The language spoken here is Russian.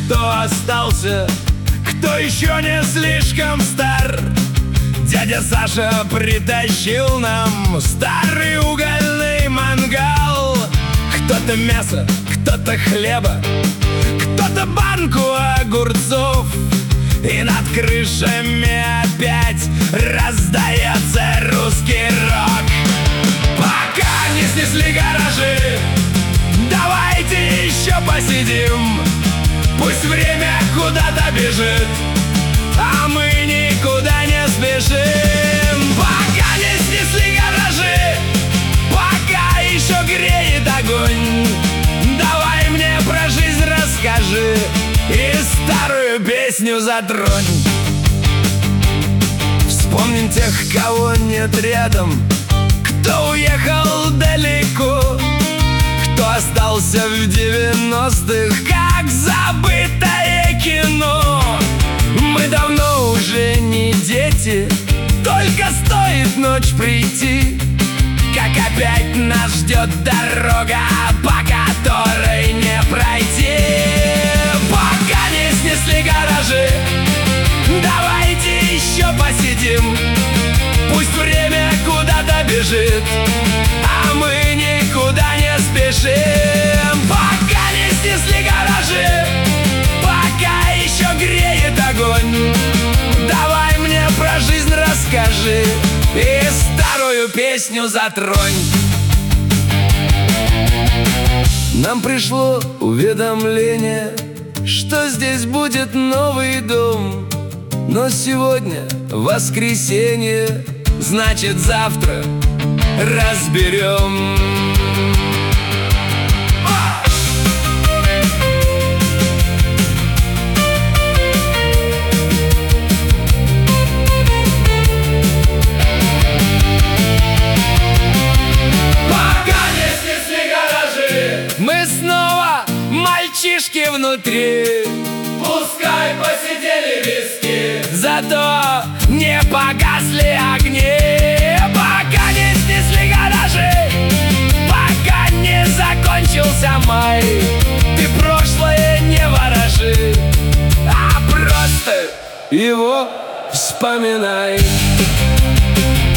кто остался, кто еще не слишком стар. Дядя Саша притащил нам старый угольный мангал. Кто-то мясо, кто-то хлеба, кто-то банку огурцов. И над крышами опять раздается русский рок. Пока не снесли гаражи, давайте еще посидим. Пусть время куда-то бежит, а мы никуда не спешим. Пока не снесли гаражи, пока еще греет огонь, давай мне про жизнь расскажи и старую песню затронь. Вспомним тех, кого нет рядом, кто уехал далеко, кто остался в 90-х, как забытое кино. Мы давно уже не дети, только стоит ночь прийти, как опять нас ждет дорога, по которой не пройти. Пока не снесли гаражи, давайте еще посидим. Пусть время куда-то бежит, а мы никуда не спешим. Пока не снесли гаражи, пока еще греет огонь, давай мне про жизнь расскажи и старую песню затронь. Нам пришло уведомление, что здесь будет новый дом. Но сегодня воскресенье, значит завтра разберем. Мы снова мальчишки внутри, пускай посидели виски, зато не погасли огни. Пока не снесли гаражи, пока не закончился май, ты прошлое не ворожи, а просто его вспоминай.